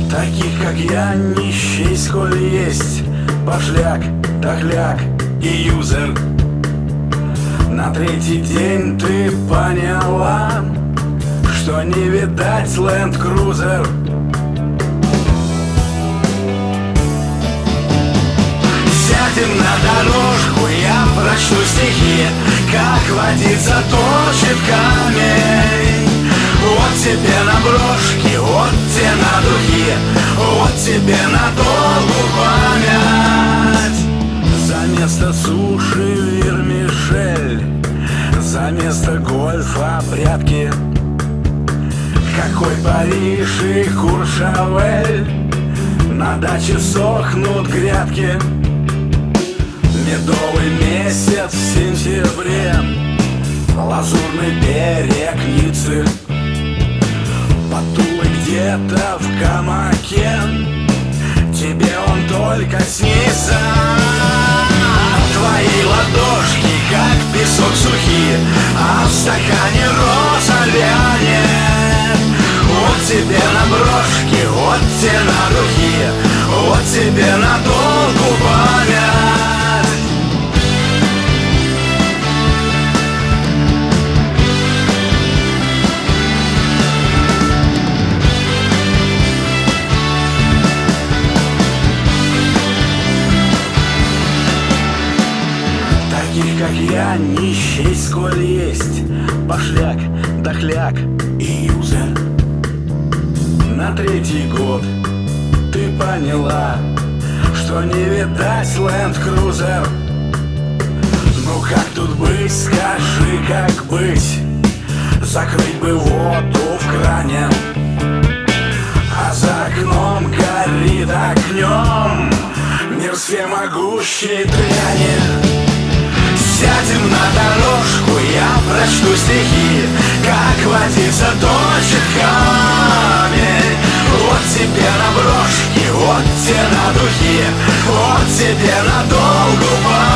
Таких, как я, нищий сколь есть, пошляк, дохляк и юзер. На третий день ты поняла, что не видать Land Cruiser. Сядем на дорожку, я прочту стихи, как водица точит камень. Вот тебе на брошки, вот тебе на духи, вот тебе на долгу память. За место суши вермишель, за место гольфа прятки. Какой Париж и Куршавель, на даче сохнут грядки. Медовый месяц в сентябре, лазурный берег Ниццы. Потулы где-то в гамаке, тебе он только снится. Твои ладошки, как песок сухие, а в стакане роза вянет. Вот тебе на брошки, вот тебе на духи, вот тебе на долгу память. Как я, нищий сколь есть, пошляк, дохляк и юзер. На третий год ты поняла, что не видать Land Cruiser. Ну как тут быть, скажи, как быть? Закрыть бы воду в кране, а за окном горит огнем мир всемогущий дряни. Сядем на дорожку, я прочту стихи, как водица точит камень. Вот тебе на брошки, вот тебе на духи, вот тебе на долгу память.